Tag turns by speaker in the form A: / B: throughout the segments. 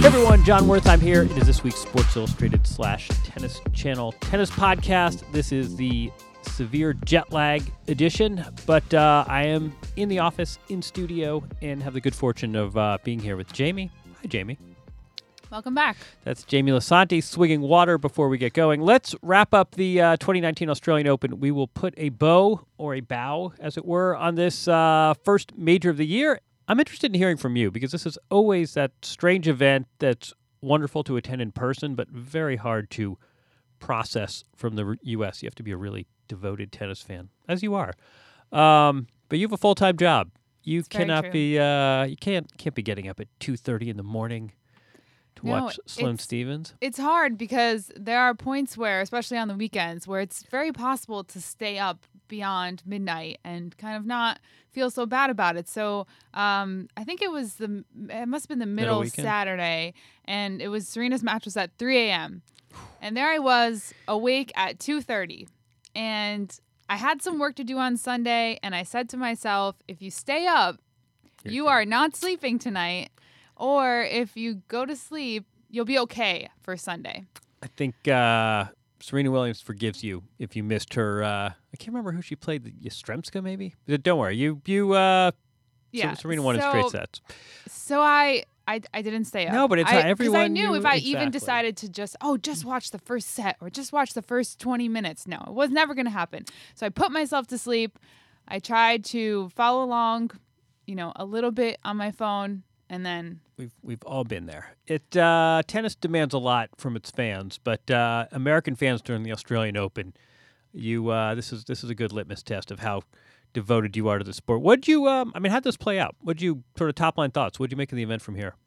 A: everyone, John Wertheim here. It is this week's Sports Illustrated / Tennis Channel Tennis Podcast. This is the severe jet lag edition, but I am in the office, in studio, and have the good fortune of being here with Jamie. Hi, Jamie.
B: Welcome back.
A: That's Jamie Lisanti swigging water before we get going. Let's wrap up the 2019 Australian Open. We will put a bow, or a bow, as it were, on this first major of the year. I'm interested in hearing from you because this is always that strange event that's wonderful to attend in person, but very hard to process from the U.S. You have to be a really devoted tennis fan, as you are. But you have a full-time job. You cannot be. You can't be getting up at 2:30 in the morning to watch Sloane Stephens.
B: It's hard because there are points where, especially on the weekends, where it's very possible to stay up beyond midnight and kind of not feel so bad about it. So I think it must have been the middle Saturday, and it was Serena's match was at 3 a.m. And there I was awake at 2:30, and I had some work to do on Sunday, and I said to myself, if you stay up, you are not sleeping tonight, or if you go to sleep, you'll be okay for Sunday.
A: I think Serena Williams forgives you if you missed her. I can't remember who she played. Yastremska, maybe? Don't worry. Serena won in straight sets.
B: So I didn't stay up.
A: No, but it's not everyone.
B: Because I knew if I
A: exactly.
B: even decided to just watch the first set or just watch the first 20 minutes. No, it was never going to happen. So I put myself to sleep. I tried to follow along, a little bit on my phone, and then
A: we've all been there. Tennis demands a lot from its fans, but American fans during the Australian Open, this is a good litmus test of how devoted you are to the sport. How'd this play out? What'd you sort of top line thoughts? What'd you make of the event from here?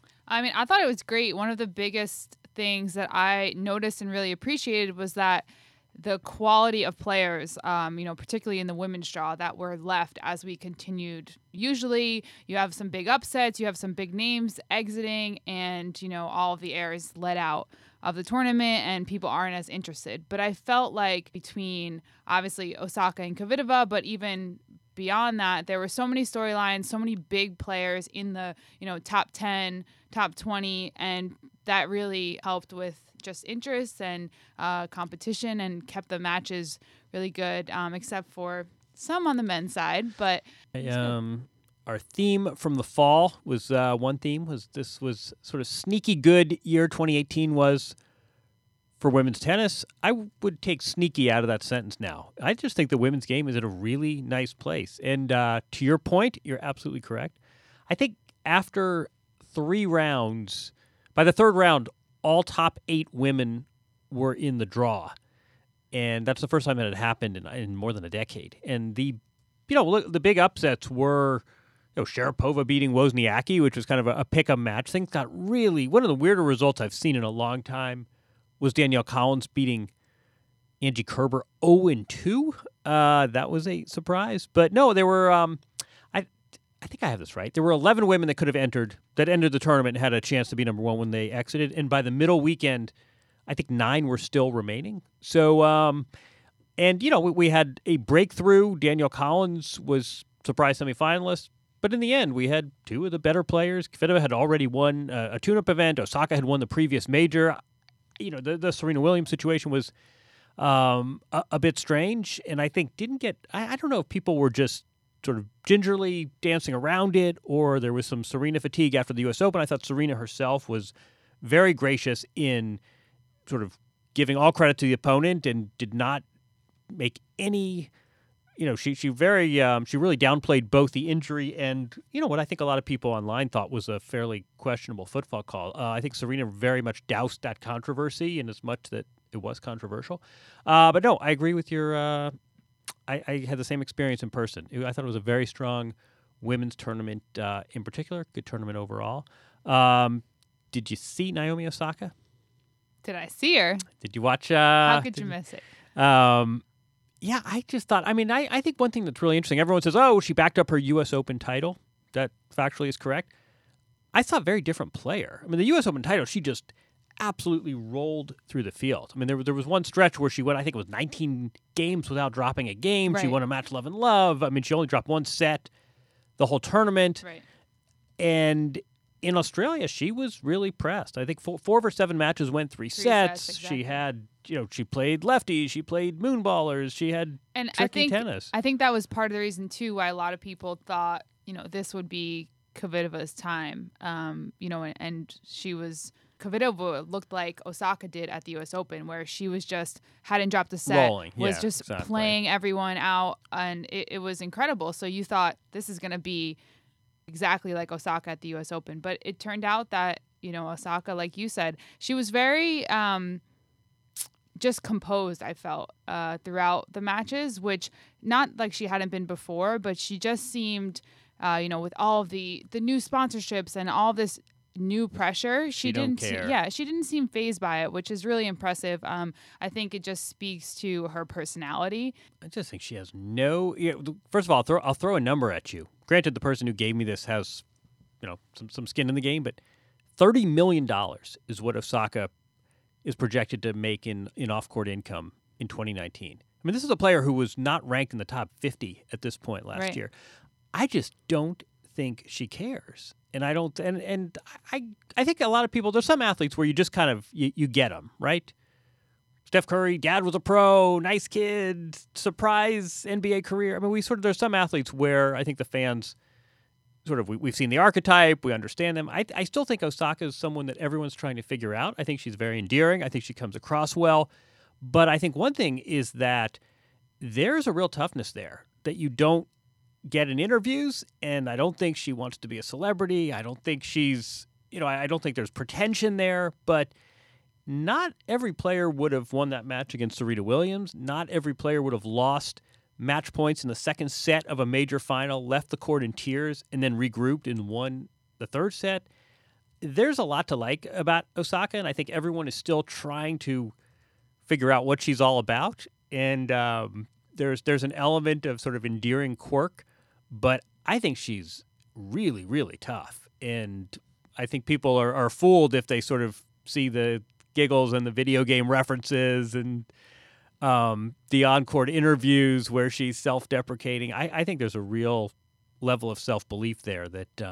B: I thought it was great. One of the biggest things that I noticed and really appreciated was that the quality of players, particularly in the women's draw, that were left as we continued. Usually you have some big upsets, you have some big names exiting, and, all of the airs let out of the tournament and people aren't as interested. But I felt like between, obviously, Osaka and Kvitova, but even beyond that, there were so many storylines, so many big players in the, top 10, top 20, and that really helped with just interest and competition and kept the matches really good, except for some on the men's side. But
A: our theme from the fall was one theme was sort of sneaky good year 2018 was for women's tennis. I would take sneaky out of that sentence now. I just think the women's game is at a really nice place. And to your point, you're absolutely correct. I think after 3 rounds, by the third round, all top 8 women were in the draw. And that's the first time that had happened in more than a decade. And the big upsets were Sharapova beating Wozniacki, which was kind of a pick-em match. Things got really... One of the weirder results I've seen in a long time was Danielle Collins beating Angie Kerber 0-2. That was a surprise. But no, there were... I think I have this right. There were 11 women that could have entered the tournament and had a chance to be number 1 when they exited. And by the middle weekend, I think 9 were still remaining. So, we had a breakthrough. Danielle Collins was surprise semifinalist. But in the end, we had 2 of the better players. Kvitova had already won a tune-up event. Osaka had won the previous major. The Serena Williams situation was a bit strange. And I think I don't know if people were just sort of gingerly dancing around it, or there was some Serena fatigue after the U.S. Open. I thought Serena herself was very gracious in sort of giving all credit to the opponent and did not make any, she really downplayed both the injury and, what I think a lot of people online thought was a fairly questionable football call. I think Serena very much doused that controversy in as much that it was controversial. But no, I agree with your... I had the same experience in person. I thought it was a very strong women's tournament in particular, good tournament overall. Did you see Naomi Osaka?
B: Did I see her?
A: Did you watch?
B: How could you miss it?
A: Yeah, I just thought, I think one thing that's really interesting, everyone says, she backed up her U.S. Open title. That factually is correct. I saw a very different player. The U.S. Open title, she just absolutely rolled through the field. There was one stretch where she went, I think it was 19 games without dropping a game. Right. She won a match love and love. She only dropped 1 set the whole tournament.
B: Right.
A: And in Australia, she was really pressed. I think four of her 7 matches went three sets.
B: Exactly.
A: She had, she played lefties, she played moonballers, she had tricky tennis.
B: I think that was part of the reason too why a lot of people thought, this would be Kvitova's time. And she was. Kvitova looked like Osaka did at the U.S. Open, where she was just hadn't dropped a set, playing everyone out, and it was incredible. So you thought this is going to be exactly like Osaka at the U.S. Open, but it turned out that Osaka, like you said, she was very just composed. I felt throughout the matches, which not like she hadn't been before, but she just seemed, with all of the new sponsorships and all this new pressure, she didn't care. She didn't seem fazed by it, which is really impressive. I think it just speaks to her personality.
A: I just think she has no. First of all, I'll throw a number at you. Granted, the person who gave me this has, some skin in the game, but $30 million is what Osaka is projected to make in off-court income in 2019. I mean, this is a player who was not ranked in the top 50 at this point last year. I just don't think she cares. And I don't, and I think a lot of people, there's some athletes where you just kind of, you get them, right? Steph Curry, dad was a pro, nice kid, surprise NBA career. I mean, there's some athletes where I think the fans we've seen the archetype, we understand them. I still think Osaka is someone that everyone's trying to figure out. I think she's very endearing. I think she comes across well. But I think one thing is that there's a real toughness there that you don't get in interviews, and I don't think she wants to be a celebrity. I don't think she's, I don't think there's pretension there, but not every player would have won that match against Serena Williams. Not every player would have lost match points in the second set of a major final, left the court in tears, and then regrouped and won the third set. There's a lot to like about Osaka, and I think everyone is still trying to figure out what she's all about. And there's an element of sort of endearing quirk, but I think she's really, really tough. And I think people are fooled if they sort of see the giggles and the video game references and the on-court interviews where she's self-deprecating. I think there's a real level of self-belief there that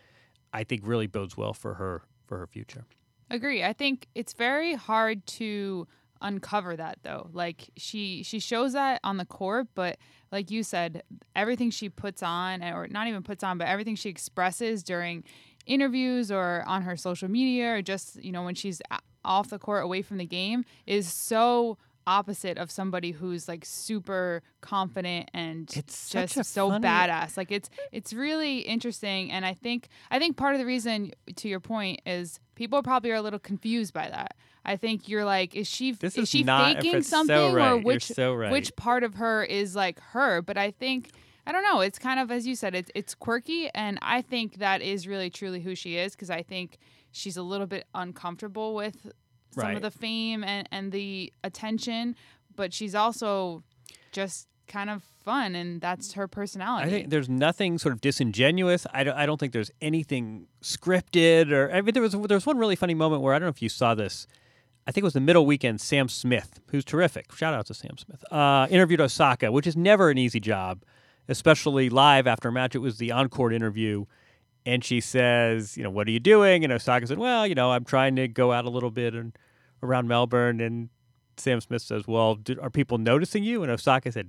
A: I think really bodes well for her future.
B: Agree. I think it's very hard to uncover that, though. Like she shows that on the court, but like you said, everything she puts on, or not even puts on, but everything she expresses during interviews or on her social media, or just when she's off the court away from the game, is so opposite of somebody who's like super confident and
A: it's
B: just so badass. Like it's really interesting, and I think part of the reason, to your point, is people probably are a little confused by that. I think you're like, is she faking something,
A: so right.
B: or which
A: right.
B: which part of her is like her? But I think, I don't know, it's kind of, as you said, it's quirky, and I think that is really truly who she is, because I think she's a little bit uncomfortable with some of the fame and the attention, but she's also just kind of fun, and that's her personality.
A: I think there's nothing sort of disingenuous. I don't think there's anything scripted, or I mean, there was one really funny moment where, I don't know if you saw this, I think it was the middle weekend, Sam Smith, who's terrific, shout out to Sam Smith, interviewed Osaka, which is never an easy job, especially live after a match. It was the on-court interview, and she says, what are you doing? And Osaka said, well, I'm trying to go out a little bit and around Melbourne. And Sam Smith says, well, are people noticing you? And Osaka said,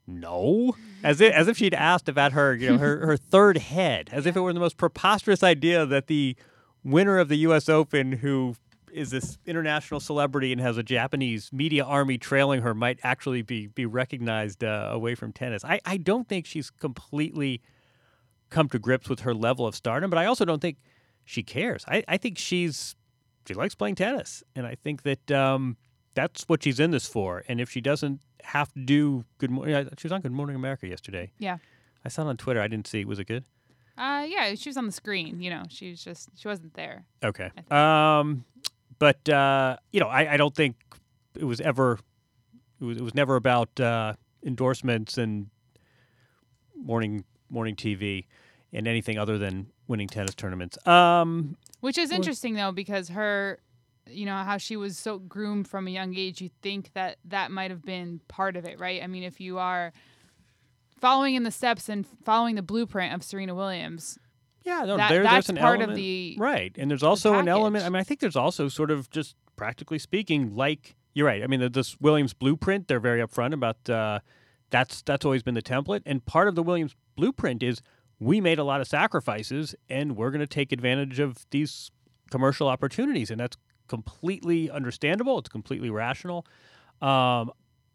A: no, as if she'd asked about her, her third head, as if it were the most preposterous idea that the winner of the U.S. Open, who is this international celebrity and has a Japanese media army trailing her, might actually be recognized away from tennis. I don't think she's completely come to grips with her level of stardom, but I also don't think she cares. I think she likes playing tennis, and I think that that's what she's in this for. And if she doesn't have to do Good Morning, she was on Good Morning America yesterday.
B: Yeah, I
A: saw it on Twitter. I didn't see. Was it good?
B: Yeah, she was on the screen. She wasn't there.
A: Okay. But I don't think it was ever. It was never about endorsements and morning TV and anything other than winning tennis tournaments.
B: Which is interesting, though, because her, how she was so groomed from a young age, you think that might have been part of it, right? I mean, if you are following in the steps and following the blueprint of Serena Williams,
A: Yeah, no,
B: That's
A: there's an
B: part
A: element,
B: of the
A: right, and there's also an element.
B: package.
A: I mean, I think there's also sort of just practically speaking, like you're right. I mean, this Williams blueprint, they're very upfront about. That's always been the template, and part of the Williams blueprint is we made a lot of sacrifices, and we're going to take advantage of these commercial opportunities, and that's completely understandable. It's completely rational. Um,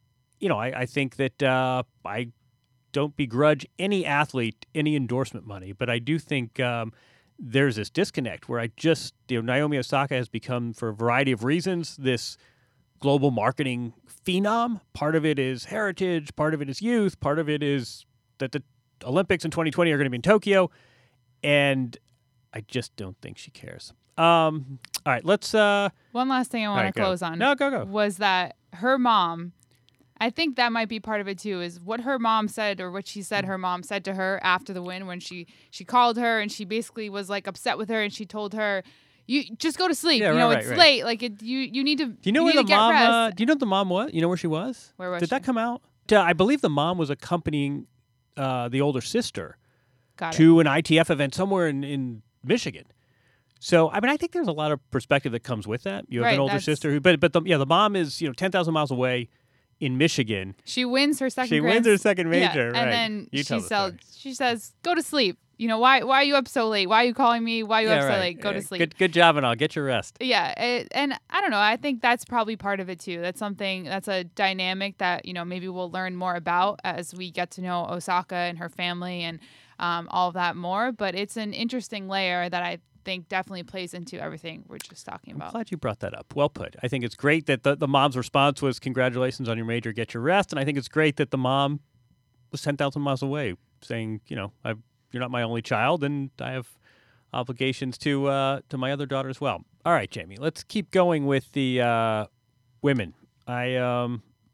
A: I think that I don't begrudge any athlete any endorsement money, but I do think there's this disconnect where Naomi Osaka has become, for a variety of reasons, this global marketing phenom. Part of it is heritage, part of it is youth, part of it is that the Olympics in 2020 are going to be in Tokyo, and I just don't think she cares. All right, let's.
B: One last thing I want
A: right,
B: to close on.
A: No, go.
B: Was that her mom? I think that might be part of it too. Is what her mom said, or what she said her mom said to her after the win, when she called her and she basically was like upset with her, and she told her, "You just go to sleep.
A: Yeah,
B: it's late. Like you need to.
A: Do you know where the
B: get
A: mom?
B: rest."
A: Do you know what the mom was? You know where she was?
B: Where was
A: Did
B: she?
A: that come out? I believe the mom was accompanying the older sister
B: Got it.
A: to an ITF event somewhere in Michigan. So, I mean, I think there's a lot of perspective that comes with that. You have an older sister who, but the mom is 10,000 miles away in Michigan.
B: She wins her second.
A: She wins her second major,
B: yeah.
A: right?
B: And then
A: she
B: says, "Go to sleep. Why are you up so late? Why are you calling me? Why are you up so late? Go to sleep.
A: Good job, and I'll get your rest."
B: Yeah, and I don't know. I think that's probably part of it too. That's a dynamic that maybe we'll learn more about as we get to know Osaka and her family and all of that more. But it's an interesting layer that I think definitely plays into everything we're just talking about.
A: I'm glad you brought that up. Well put. I think it's great that the mom's response was, "Congratulations on your major, get your rest." And I think it's great that the mom was 10,000 miles away saying, you're not my only child, and I have obligations to my other daughter as well. All right, Jamie, let's keep going with the women. I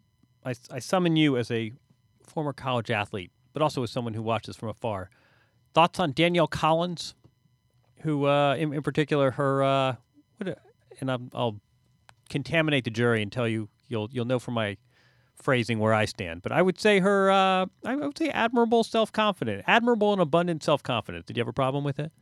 A: summon you as a former college athlete, but also as someone who watches from afar. Thoughts on Danielle Collins, who, in particular, her I'll contaminate the jury and tell you you'll know from my phrasing where I stand. But I would say her, I would say admirable and abundant self-confidence. Did you have a problem with it?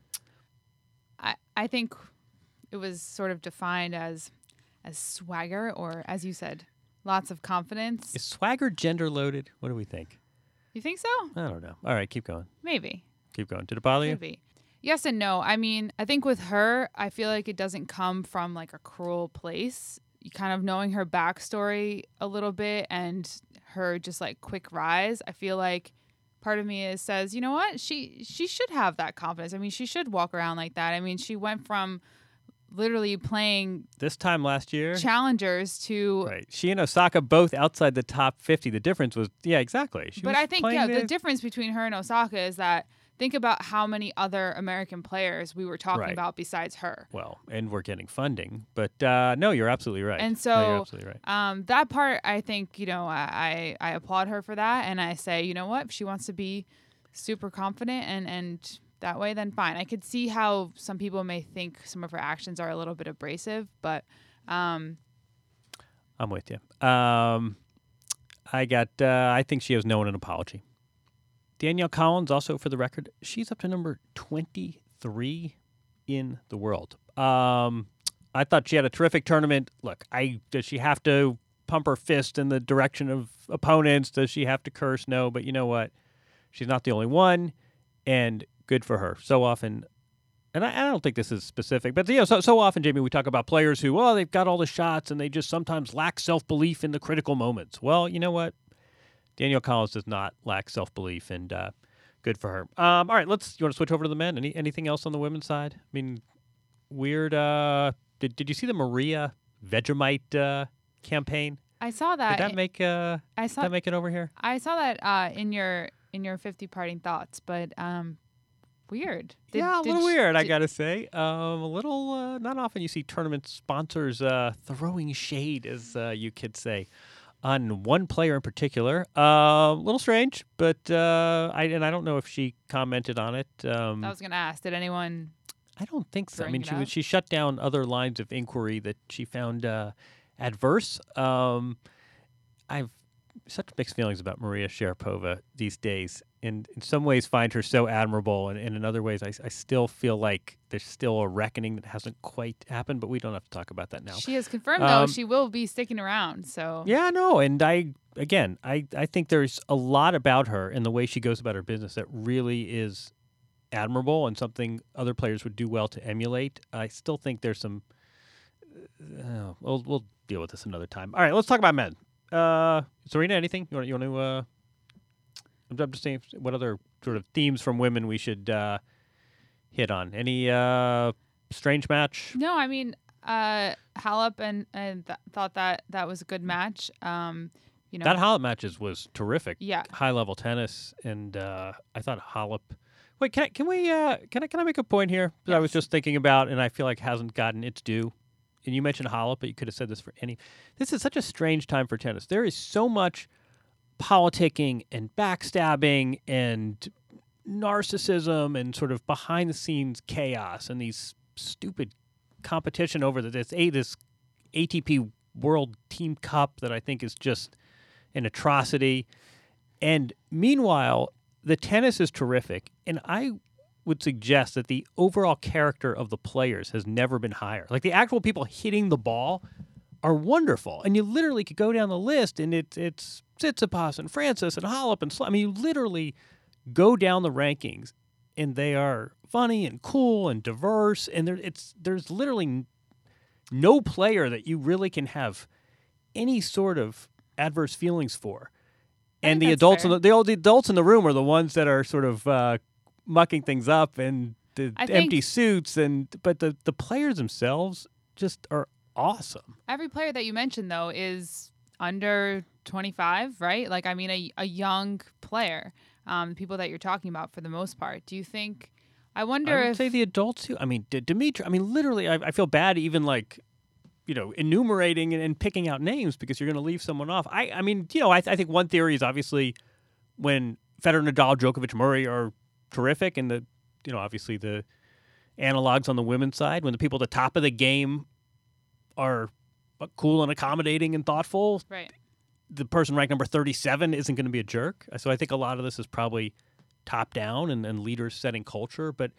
B: I think it was sort of defined as swagger, or as you said, lots of confidence.
A: Is swagger gender loaded? What do we think?
B: You think so?
A: I don't know. All right, keep going.
B: Maybe.
A: Keep going. Did it bother you?
B: Maybe. Yes and no. I mean, I think with her, I feel like it doesn't come from like a cruel place. You kind of knowing her backstory a little bit and her just like quick rise. I feel like part of me says, you know what? She should have that confidence. I mean, she should walk around like that. I mean, she went from literally playing
A: this time last year
B: challengers to
A: right. She and Osaka both outside the top 50. The difference was exactly.
B: But I think the difference between her and Osaka is that think about how many other American players we were talking about besides her.
A: Well, and we're getting funding, but no, you're absolutely right.
B: And so
A: you're absolutely right.
B: That part, I think, I applaud her for that, and I say, you know what, if she wants to be super confident and that way, then fine. I could see how some people may think some of her actions are a little bit abrasive, but
A: I'm with you. I think she owes no one an apology. Danielle Collins, also for the record, she's up to number 23 in the world. I thought she had a terrific tournament. Look, does she have to pump her fist in the direction of opponents? Does she have to curse? No, but you know what? She's not the only one, and good for her. So often, and I don't think this is specific, but so often, Jamie, we talk about players who, they've got all the shots, and they just sometimes lack self-belief in the critical moments. Well, you know what? Danielle Collins does not lack self-belief, and good for her. All right, you want to switch over to the men? Anything else on the women's side? I mean, weird. Did you see the Maria Vegemite campaign?
B: I saw that.
A: Did that make make it over here?
B: I saw that in your 50 parting thoughts, but weird.
A: A little weird, I gotta say. A little. Not often you see tournament sponsors throwing shade, as you could say, on one player in particular. A little strange, but I don't know if she commented on it.
B: I was going to ask, did anyone?
A: I don't think so. I mean, she shut down other lines of inquiry that she found adverse. I've such mixed feelings about Maria Sharapova these days. and in some ways find her so admirable, and in other ways I still feel like there's still a reckoning that hasn't quite happened, but we don't have to talk about that now.
B: She has confirmed, though, she will be sticking around. So
A: yeah, no, and I think there's a lot about her and the way she goes about her business that really is admirable and something other players would do well to emulate. I still think there's some. We'll deal with this another time. All right, let's talk about men. Serena, anything you want to? I'm just saying, what other sort of themes from women we should hit on? Any strange match?
B: No, I mean, Halep and thought that was a good match. You know,
A: that Halep matches was terrific.
B: Yeah,
A: high level tennis, and I thought Halep. Wait, can I make a point here that I was just thinking about, and I feel like hasn't gotten its due? And you mentioned Halep, but you could have said this for any. This is such a strange time for tennis. There is so much politicking and backstabbing and narcissism and sort of behind the scenes chaos and these stupid competition over this ATP World Team Cup that I think is just an atrocity. And meanwhile, the tennis is terrific, and I would suggest that the overall character of the players has never been higher. Like, the actual people hitting the ball are wonderful, and you literally could go down the list, and it's Tsitsipas and Francis and Halep and I mean, you literally go down the rankings, and they are funny and cool and diverse, and there's literally no player that you really can have any sort of adverse feelings for. And the adults the adults in the room are the ones that are sort of mucking things up and the empty suits, but the players themselves just are awesome.
B: Every player that you mentioned, though, is under 25, right? Like, I mean, a young player. People that you're talking about for the most part. Do you think? I wonder if. I would
A: say the adults too. I mean, Dimitri. I mean, literally, I feel bad even like, enumerating and picking out names because you're going to leave someone off. I mean, I think one theory is obviously when Federer, Nadal, Djokovic, Murray are terrific, and obviously the analogs on the women's side, when the people at the top of the game are cool and accommodating and thoughtful,
B: right?
A: The person ranked number 37 isn't going to be a jerk. So I think a lot of this is probably top down and leaders setting culture. But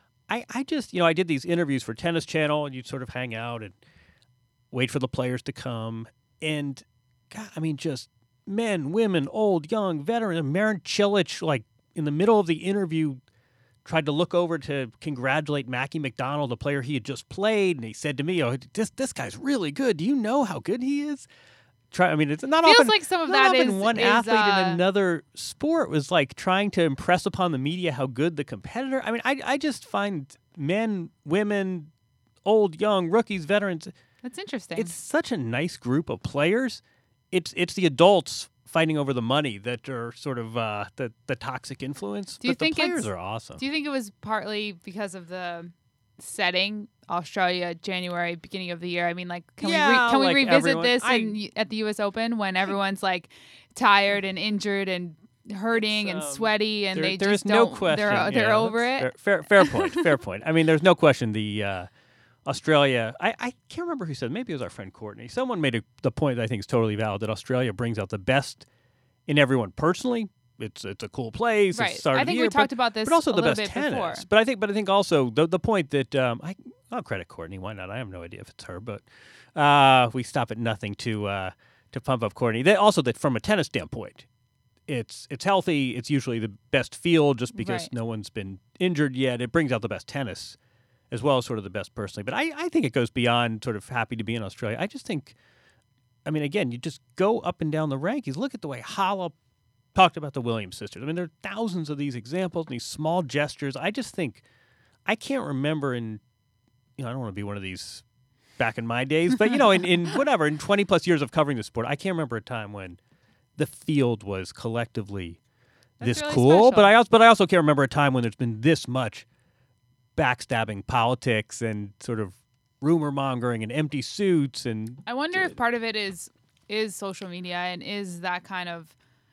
A: I just, I did these interviews for Tennis Channel, and you'd sort of hang out and wait for the players to come. And, God, I mean, just men, women, old, young, veteran. Marin Cilic, like, in the middle of the interview, tried to look over to congratulate Mackie McDonald, the player he had just played, and he said to me, this guy's really good. Do you know how good he is? It's not
B: feels
A: often,
B: like some of
A: not
B: that
A: often
B: is
A: one athlete in another sport was like trying to impress upon the media how good the competitor. I mean, I just find men, women, old, young, rookies, veterans.
B: That's interesting.
A: It's such a nice group of players. It's the adults fighting over the money that are sort of the toxic influence.
B: Do you think
A: the players are awesome?
B: Do you think it was partly because of the setting, Australia, January, beginning of the year? I mean, like, can we revisit this at the U.S. Open when everyone's like tired and injured and hurting and sweaty, and they just don't.
A: No question.
B: They're over it.
A: Fair point. Fair point. I mean, there's no question. The Australia, I can't remember who said. Maybe it was our friend Courtney. Someone made the point that I think is totally valid, that Australia brings out the best in everyone personally. It's a cool place.
B: Right.
A: It's the start
B: I
A: of the
B: think
A: year,
B: we talked about this,
A: but also
B: a
A: the
B: little
A: best
B: bit
A: tennis.
B: before.
A: But I think also the point that I'll credit Courtney. Why not? I have no idea if it's her, but we stop at nothing to pump up Courtney. Also that from a tennis standpoint, it's healthy. It's usually the best field just because no one's been injured yet. It brings out the best tennis as well as sort of the best personally. But I think it goes beyond sort of happy to be in Australia. I just think, I mean, again, you just go up and down the rankings. Look at the way Halep talked about the Williams sisters. I mean, there are thousands of these examples and these small gestures. I just think, I can't remember I don't want to be one of these back in my days, but, in 20 plus years of covering the sport, I can't remember a time when the field was collectively this
B: really
A: cool.
B: special.
A: But I also can't remember a time when there's been this much backstabbing politics and sort of rumor mongering and empty suits. And
B: I wonder if part of it is social media and is that kind of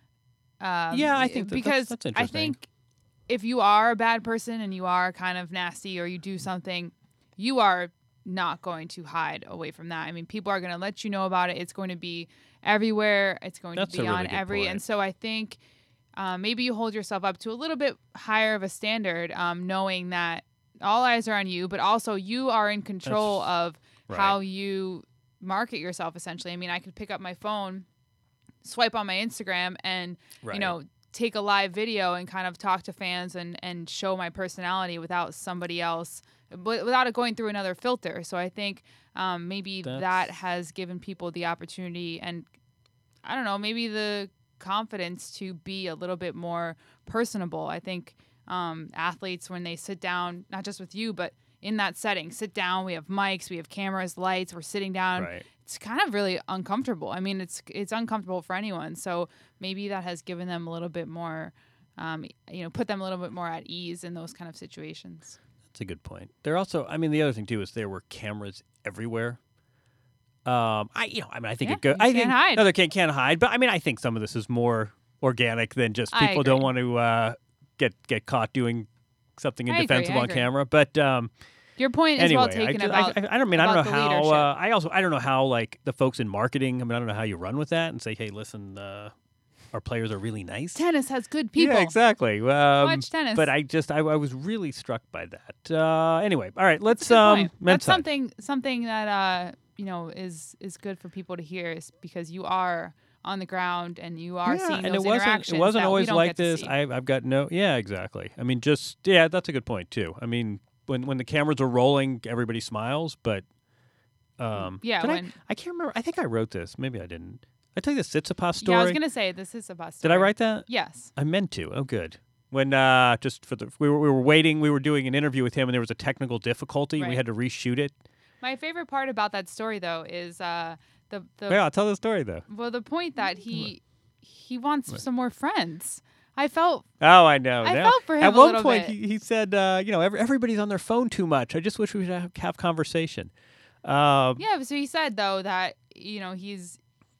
A: I think
B: because
A: that's interesting.
B: I think if you are a bad person and you are kind of nasty or you do something, you are not going to hide away from that. I mean, people are going to let you know about it. It's going to be everywhere. It's going to be on every.
A: Point.
B: And so I think maybe you hold yourself up to a little bit higher of a standard, knowing that all eyes are on you, but also you are in control of how you market yourself, essentially. I mean, I could pick up my phone, swipe on my Instagram, and, take a live video and kind of talk to fans and show my personality without somebody else, without it going through another filter. So I think maybe that has given people the opportunity and, I don't know, maybe the confidence to be a little bit more personable. I think athletes, when they sit down, not just with you, but in that setting, sit down, we have mics, we have cameras, lights, we're sitting down.
A: Right.
B: It's kind of really uncomfortable. I mean, it's uncomfortable for anyone. So maybe that has given them a little bit more, put them a little bit more at ease in those kind of situations.
A: That's a good point. There also, I mean, the other thing too is there were cameras everywhere. I think it goes. I think
B: hide.
A: No, they can't hide. But I mean, I think some of this is more organic than just people don't want to get caught doing something indefensible on camera. But
B: your point is well taken about.
A: I don't know how.
B: Leadership.
A: I don't know how like the folks in marketing. I mean, I don't know how you run with that and say, hey, listen, our players are really nice.
B: Tennis has good people.
A: Yeah, exactly.
B: Watch tennis.
A: But I was really struck by that. Anyway, all right, let's
B: That's something that is good for people to hear, is because you are on the ground and you are seeing those interactions.
A: It wasn't always like this.
B: I've
A: got no. Yeah, exactly. I mean, that's a good point too. I mean, when the cameras are rolling, everybody smiles, but I can't remember. I think I wrote this. Maybe I didn't. I tell you the Tsitsipas story.
B: Yeah, I was gonna say the Tsitsipas story.
A: Did I write that?
B: Yes.
A: I meant to. Oh, good. When we were waiting, we were doing an interview with him, and there was a technical difficulty.
B: Right.
A: We had to reshoot it.
B: My favorite part about that story, though, is Yeah,
A: I'll tell the story though.
B: Well, the point that he wants some more friends. I felt.
A: Oh, I know.
B: I felt for him
A: At
B: a little
A: one point,
B: bit.
A: he said, everybody's on their phone too much. I just wish we would have conversation.
B: So he said though that he's.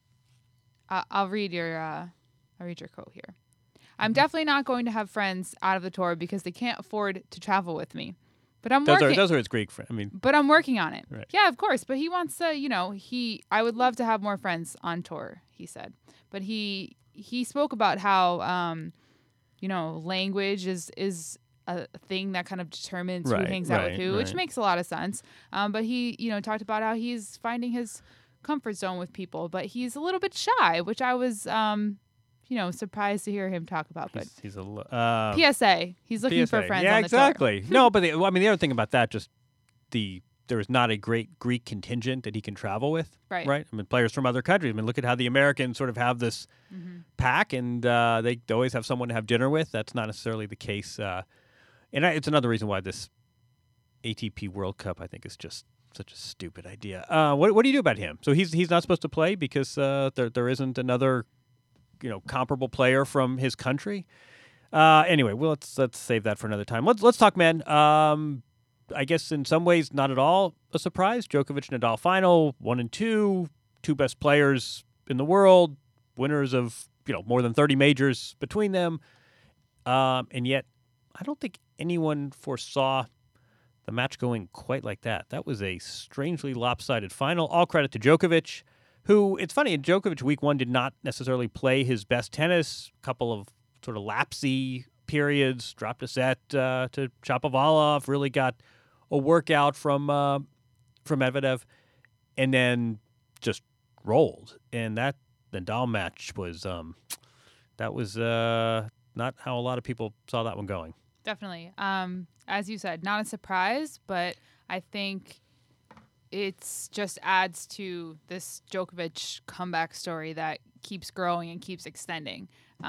B: I'll read your quote here. I'm definitely not going to have friends out of the tour because they can't afford to travel with me. But I'm working.
A: Those are his Greek friends. I mean,
B: but I'm working on it.
A: Right.
B: Yeah, of course. But he wants to. I would love to have more friends on tour. He said, but he spoke about how language is a thing that kind of determines who hangs out with who, which makes a lot of sense. But he talked about how he's finding his comfort zone with people, but he's a little bit shy, which I was surprised to hear him talk about. But
A: he's a
B: PSA. He's looking for friends.
A: Yeah,
B: on the
A: exactly.
B: tour.
A: No, but the other thing about that, just there is not a great Greek contingent that he can travel with.
B: Right.
A: I mean, players from other countries. I mean, look at how the Americans sort of have this pack, and they always have someone to have dinner with. That's not necessarily the case. It's another reason why this ATP World Cup, I think, is just such a stupid idea. What do you do about him? So he's not supposed to play because there isn't another comparable player from his country. Anyway, well, let's save that for another time. Let's talk men. I guess in some ways not at all a surprise. Djokovic Nadal final 1-2, two best players in the world, winners of more than 30 majors between them, and yet I don't think anyone foresaw the match going quite like that. That was a strangely lopsided final. All credit to Djokovic, who, it's funny, in Djokovic week one did not necessarily play his best tennis. A couple of sort of lapsy periods, dropped a set to Shapovalov, really got a workout from Medvedev, and then just rolled. And that Nadal match was not how a lot of people saw that one going.
B: Definitely. As you said, not a surprise, but I think it's just adds to this Djokovic comeback story that keeps growing and keeps extending.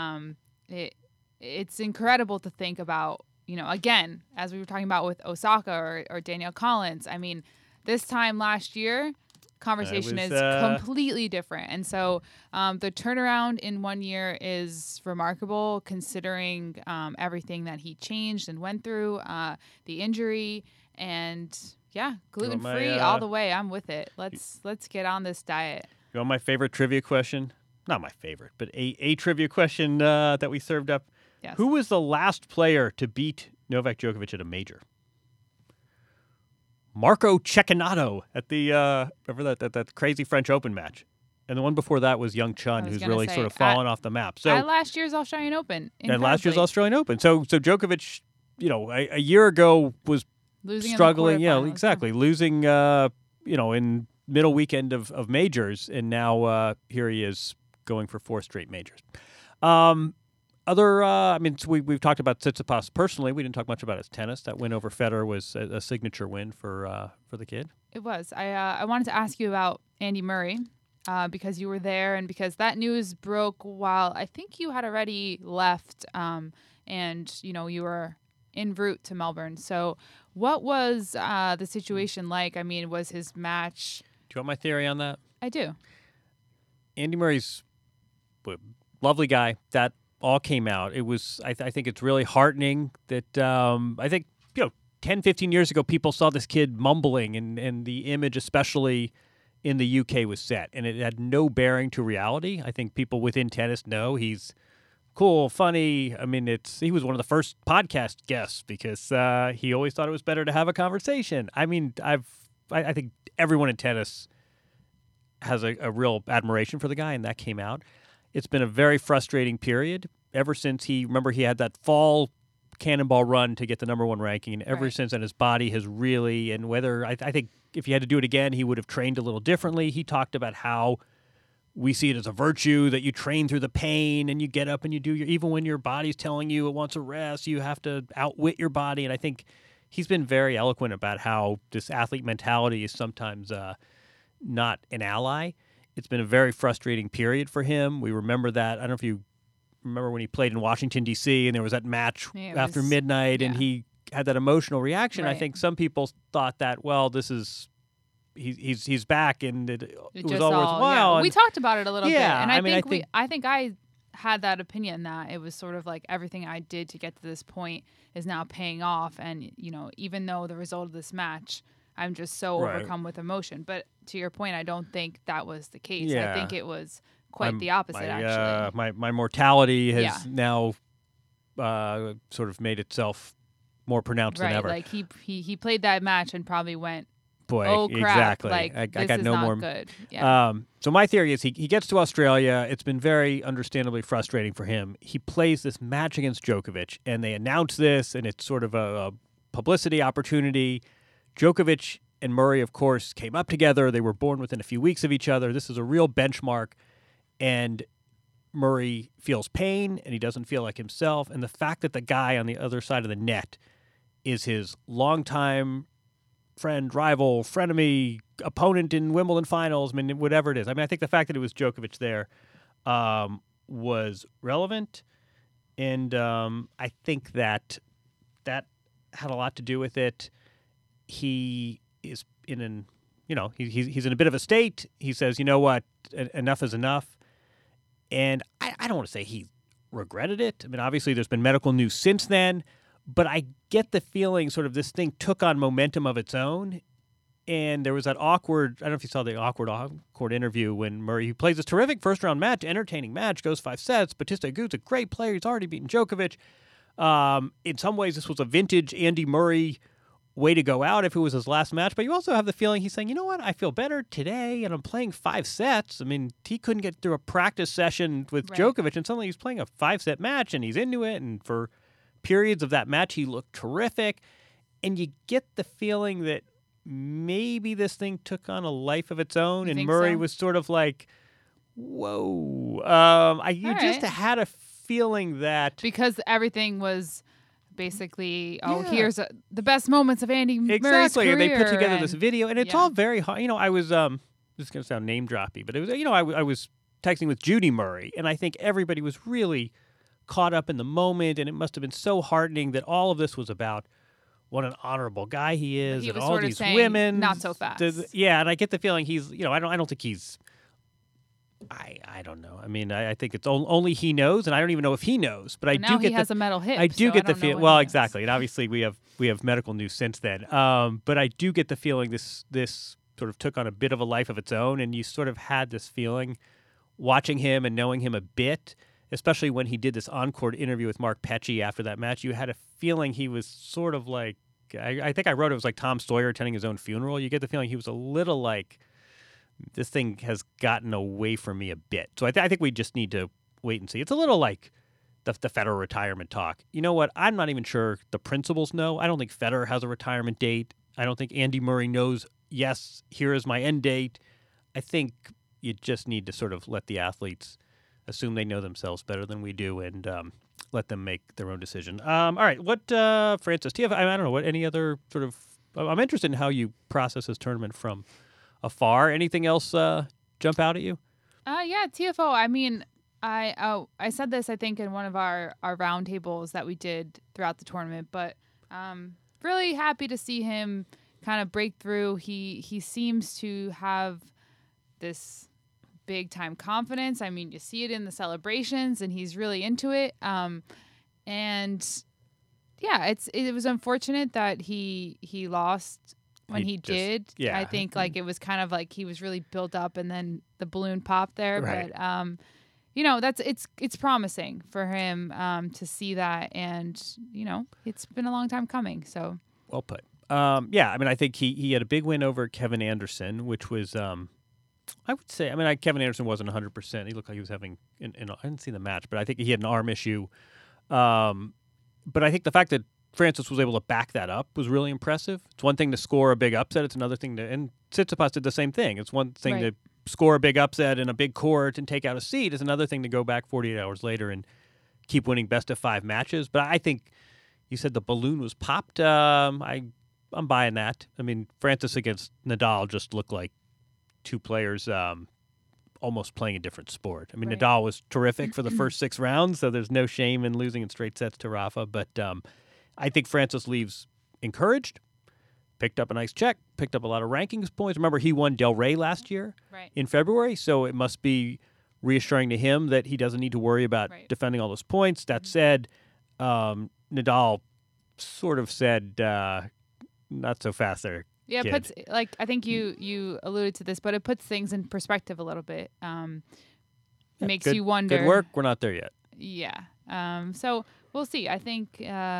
B: It's incredible to think about, again, as we were talking about with Osaka or Danielle Collins. I mean, this time last year, conversation is completely different. And so the turnaround in 1 year is remarkable, considering everything that he changed and went through, the injury, and gluten-free all the way. I'm with it. Let's get on this diet.
A: You want my favorite trivia question? Not my favorite, but a trivia question that we served up.
B: Yes.
A: Who was the last player to beat Novak Djokovic at a major? Marco Cecchinato at the remember that crazy French Open match. And the one before that was Young Chun, who's really sort of fallen off the map. So
B: at last year's Australian Open.
A: And last year's Australian Open. So Djokovic, a year ago was
B: losing
A: struggling.
B: In
A: losing, in middle weekend of majors, and now here he is going for 4 straight majors. We've talked about Tsitsipas personally. We didn't talk much about his tennis. That win over Federer was a signature win for the kid.
B: It was. I wanted to ask you about Andy Murray because you were there and because that news broke while I think you had already left and, you were en route to Melbourne. So what was the situation like? I mean, was his match...
A: Do you want my theory on that?
B: I do.
A: Andy Murray's a lovely guy. That all came out. It was, I think it's really heartening that I think, 10, 15 years ago, people saw this kid mumbling and the image, especially in the UK, was set. And it had no bearing to reality. I think people within tennis know he's cool, funny. I mean, he was one of the first podcast guests because he always thought it was better to have a conversation. I mean, I think everyone in tennis has a real admiration for the guy, and that came out. It's been a very frustrating period ever since he had that fall cannonball run to get the number 1 ranking, and ever since then his body has really, and whether I think if he had to do it again, he would have trained a little differently. He talked about how we see it as a virtue that you train through the pain and you get up and you do even when your body's telling you it wants a rest, you have to outwit your body. And I think he's been very eloquent about how this athlete mentality is sometimes not an ally. It's been a very frustrating period for him. We remember that. I don't know if you remember when he played in Washington, D.C., and there was that match after midnight, and he had that emotional reaction. I think some people thought that, well, this is he's back, and it was all worthwhile.
B: Yeah. We talked about it a little bit, and I think I had that opinion that it was sort of like everything I did to get to this point is now paying off, and even though the result of this match, I'm just so overcome with emotion. But to your point, I don't think that was the case.
A: Yeah.
B: I think it was quite the opposite, actually.
A: My mortality has now sort of made itself more pronounced than ever.
B: Like he played that match and probably went,
A: boy,
B: oh crap,
A: exactly.
B: like
A: I
B: this
A: got
B: is
A: no
B: not
A: more.
B: Good. Yeah.
A: So my theory is he gets to Australia. It's been very understandably frustrating for him. He plays this match against Djokovic, and they announce this, and it's sort of a publicity opportunity. Djokovic and Murray, of course, came up together. They were born within a few weeks of each other. This is a real benchmark. And Murray feels pain, and he doesn't feel like himself. And the fact that the guy on the other side of the net is his longtime friend, rival, frenemy, opponent in Wimbledon finals, I mean, whatever it is. I mean, I think the fact that it was Djokovic there was relevant. And I think that had a lot to do with it. He is in he's in a bit of a state. He says, you know what, enough is enough. And I don't want to say he regretted it. I mean, obviously there's been medical news since then, but I get the feeling sort of this thing took on momentum of its own. And there was that awkward, I don't know if you saw the awkward interview when Murray, he plays this terrific first-round match, entertaining match, goes 5 sets. Bautista Agut's a great player. He's already beaten Djokovic. In some ways, this was a vintage Andy Murray way to go out if it was his last match. But you also have the feeling he's saying, you know what, I feel better today, and I'm playing 5 sets. I mean, he couldn't get through a practice session with Djokovic, and suddenly he's playing a 5-set match, and he's into it. And for periods of that match, he looked terrific. And you get the feeling that maybe this thing took on a life of its own, and Murray was sort of like, whoa. You just had a feeling that...
B: Because everything was... basically, here's the best moments of Andy Murray's career.
A: And they put together this video, and it's all very hard. I was, this is going to sound name-droppy, but it was, I was texting with Judy Murray, and I think everybody was really caught up in the moment, and it must have been so heartening that all of this was about what an honorable guy he is, and all these women.
B: Not so fast.
A: And I get the feeling he's, I don't think he's, I don't know. I mean, I think it's only he knows, and I don't even know if he knows. But I do get
B: he has a metal hip.
A: I do get the feeling. Well, exactly, and obviously we have medical news since then. But I do get the feeling this sort of took on a bit of a life of its own, and you sort of had this feeling watching him and knowing him a bit, especially when he did this encore interview with Mark Petchey after that match. You had a feeling he was sort of like, I think I wrote it was like Tom Sawyer attending his own funeral. You get the feeling he was a little like, this thing has gotten away from me a bit. So I think we just need to wait and see. It's a little like the Federer retirement talk. You know what? I'm not even sure the principals know. I don't think Federer has a retirement date. I don't think Andy Murray knows, yes, here is my end date. I think you just need to sort of let the athletes assume they know themselves better than we do and let them make their own decision. All right. What, Francis, do you have, I don't know, what any other sort of, I'm interested in how you process this tournament from afar. Anything else jump out at you?
B: Yeah, TFO. I mean, I said this, I think, in one of our roundtables that we did throughout the tournament, but really happy to see him kind of break through. He seems to have this big time confidence. I mean, you see it in the celebrations, and he's really into it. And yeah, it was unfortunate that he lost when he did.
A: Yeah.
B: I think like it was kind of like he was really built up, and then the balloon popped there.
A: Right.
B: But it's promising for him to see that, and it's been a long time coming. So
A: well put. Yeah, I mean, I think he had a big win over Kevin Anderson, which was I would say, I mean, Kevin Anderson wasn't 100%. He looked like he was having, I didn't see the match, but I think he had an arm issue. But I think the fact that Francis was able to back that up was really impressive. It's one thing to score a big upset. It's another thing and Tsitsipas did the same thing. It's one thing to score a big upset in a big court and take out a seed. It's another thing to go back 48 hours later and keep winning best of 5 matches. But I think you said the balloon was popped. I'm buying that. I mean, Francis against Nadal just looked like two players almost playing a different sport. I mean, Nadal was terrific for the first 6 rounds, so there's no shame in losing in straight sets to Rafa. But I think Francis leaves encouraged, picked up a nice check, picked up a lot of rankings points. Remember, he won Del Rey last year in February, so it must be reassuring to him that he doesn't need to worry about defending all those points. That said, Nadal sort of said, not so fast there.
B: Yeah, it puts, like, I think you alluded to this, but it puts things in perspective a little bit. Makes you wonder.
A: Good work. We're not there yet.
B: Yeah. So we'll see. I think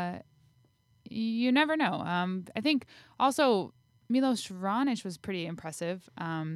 B: you never know. I think also Milos Raonic was pretty impressive.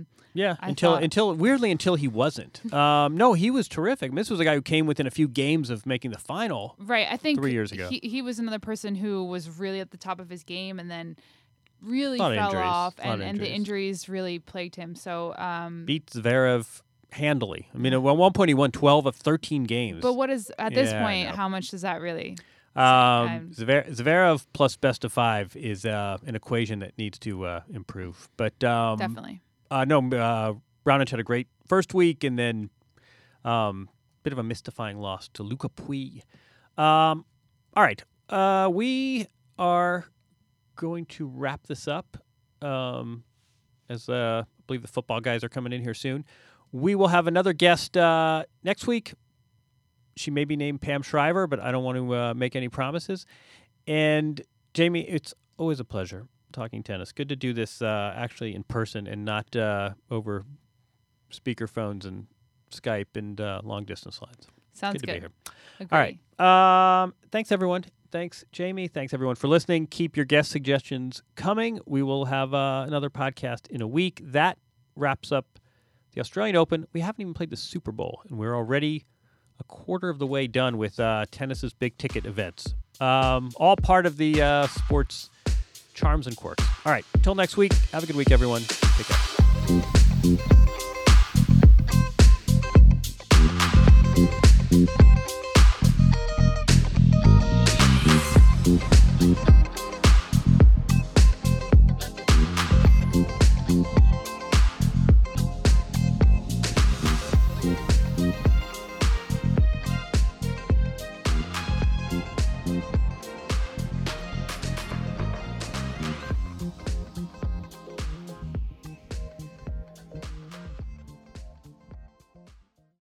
A: Until he wasn't. No, he was terrific. This was a guy who came within a few games of making the final.
B: Right. I think
A: 3 years ago.
B: He was another person who was really at the top of his game and then really fell off, and the injuries really plagued him. So
A: beat Zverev handily. I mean, at one point he won 12 of 13 games.
B: But what is at this point? How much does that really?
A: Zverev plus best of 5 is an equation that needs to improve. But
B: definitely.
A: Raonic had a great first week, and then bit of a mystifying loss to Luca Pouille. All right, we are going to wrap this up as I believe the football guys are coming in here soon. We will have another guest next week. She may be named Pam Shriver, but I don't want to make any promises. And Jamie, it's always a pleasure talking tennis. Good to do this actually in person and not over speakerphones and Skype and long distance lines.
B: Sounds
A: good. To be here.
B: Agree.
A: All right. Thanks, everyone. Thanks, Jamie. Thanks, everyone, for listening. Keep your guest suggestions coming. We will have another podcast in a week. That wraps up the Australian Open. We haven't even played the Super Bowl, and we're already a quarter of the way done with tennis's big-ticket events. All part of the sports charms and quirks. All right. Until next week, have a good week, everyone. Take care.